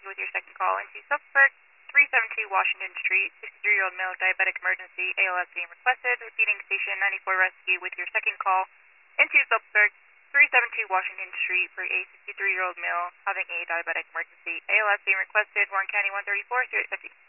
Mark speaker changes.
Speaker 1: with your second call into Suppleburg, 372 Washington Street, 63-year-old male diabetic emergency, ALS being requested, repeating station 94 rescue with your second call into Suppleburg, 372 Washington Street for a 63-year-old male having a diabetic emergency, ALS being requested, Warren County 134, 350.